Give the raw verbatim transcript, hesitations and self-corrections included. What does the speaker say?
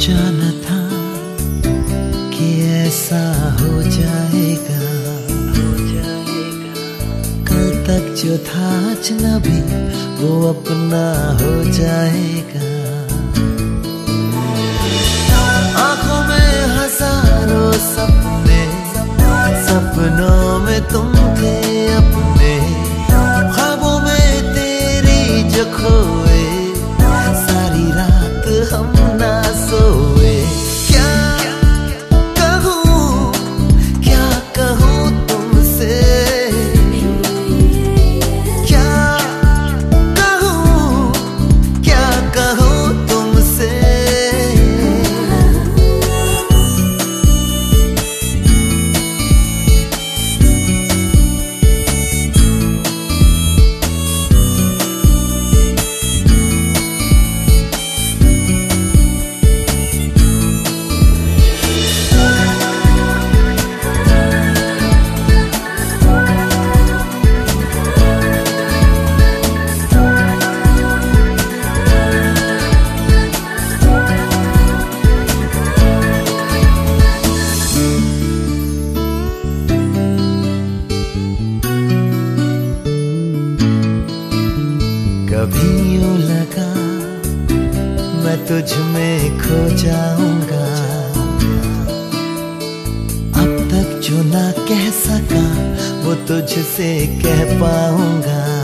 सोचा न था कि ऐसा हो जाएगा, हो जाएगा। कल तक जो था अजनबी वो अपना हो जाएगा। आंखों में हजारों सपने, सपनों में तुम थे अपने, ख्वाबों में तेरी जो खोए, सारी रात हम ना सोए। क्या कहूँ, क्या कहूँ तुमसे, क्या कहूँ, क्या कहूँ तुमसे। कभी यूं लगा मैं तुझ में खो जाऊंगा, अब तक जो ना कह सका वो तुझसे कह पाऊंगा।